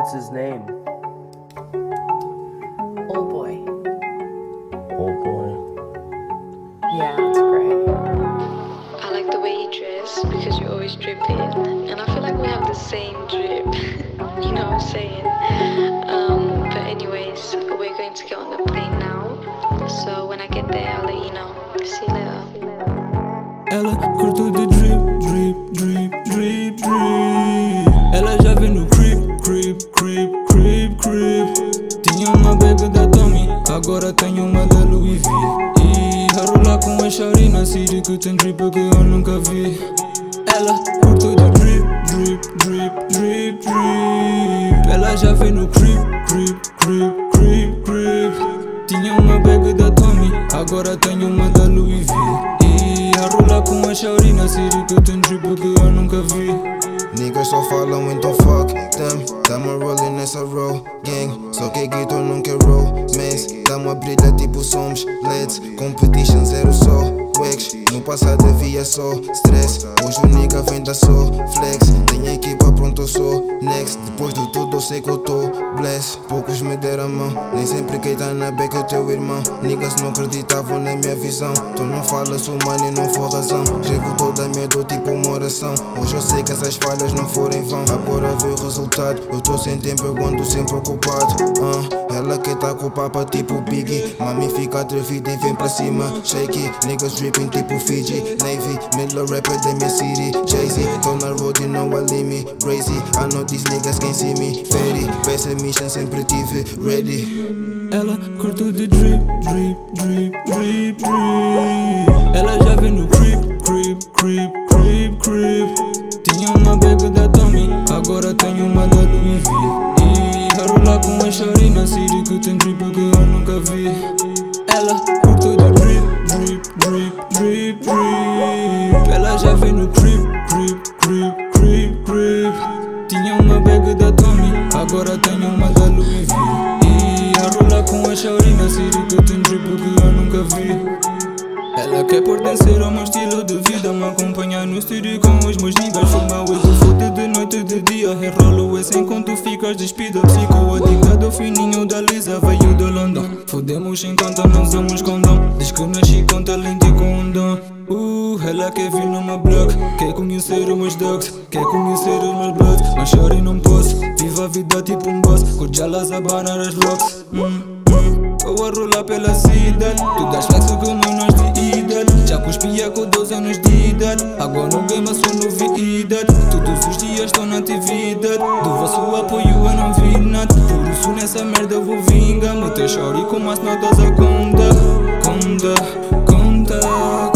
What's his name? Old boy. Old boy. Yeah, that's great. I like the way you dress because you're always dripping, and I feel like we have the same drip. You know what I'm saying? But anyways, we're going to get on the plane now. So when I get there, I'll let you know. See you later. Ela curto de drip, drip, drip, drip, drip. Ela já vem no creep, creep, creep, creep, creep. Tinha uma bag da Tommy, agora tenho uma da Louis V. E a rolar com a shawty na city que tem drip que eu nunca vi. Ela curto de drip, drip, drip, drip, drip. Ela já vem no creep, creep, creep, creep, creep. Tinha uma bag da Tommy, agora tenho uma da Louis V. A rolar com a shawty na city que tem drip que eu nunca vi. Niggas só falam então fuck them. Tamo rolling nessa roll gang. Só que guito nunca é romance. Tamo a brilhar tipo somos LEDs. Competition zero só wax. No passado havia só stress. Hoje o nigga vem da só flex. Tem a equipa pronto eu sou next. Depois de tudo eu sei que eu tô bless. Poucos me deram a mão. Nem sempre quem tá na beca é teu irmão. Niggas não acreditavam na minha visão. Tu não falas o money não for razão. Escrevo toda a minha dor tipo uma oração. Hoje eu sei que essas falhas não foram em vão. Agora vê o resultado. Eu tô sem tempo, eu ando sempre ocupado. Ela que tá com o papa tipo Biggie. Mami fica atrevida e vem pra cima. Shaky, niggas dripping tipo Fiji. Navy, middle rapper da minha city. Jay-Z, tô na road e não alime. Crazy, I know these niggas can't see me. Fairy, peça mission sempre tive ready. Ela curto de drip, drip, drip, drip, drip. Ela já vem no creep, creep, creep, creep, creep. Tinha uma bag da Tommy, agora tenho uma da Louis V. E a rolar com a shawty na city que tem drip que eu nunca vi. Ela curto de drip, drip, drip, drip, drip. Ela já vem no creep, creep, creep, creep, creep. Tinha uma bag da Tommy, agora tenho uma da Louis V. E a rolar com a shawty na city que tem drip que eu nunca vi. Ela quer pertencer ao meu estilo de vida. Me acompanhar no estúdio com os meus niggas. Fuma o foda de noite e de dia. Enrolo esse enquanto ficas despida. Psicoadicado fininho da Lisa. Veio de London. Fodemos enquanto não usamos condão. Diz que nasci com talento e com um dom. Ela quer vir no meu block. Quer conhecer os meus dogs. Quer conhecer os meus bloods. Mas choro e não posso. Vivo a vida tipo um boss. Curte elas a banar as locks. Eu a rolar pela cidade. Tu das flexo como nós de idade. Já cuspia com 12 anos de idade. Agora no game a sua novidade. Todos os dias estou na atividade. Do vosso apoio eu não vi nada. Por isso nessa merda eu vou vingar. Meter shorty com mais notas a conta. Conta, conta,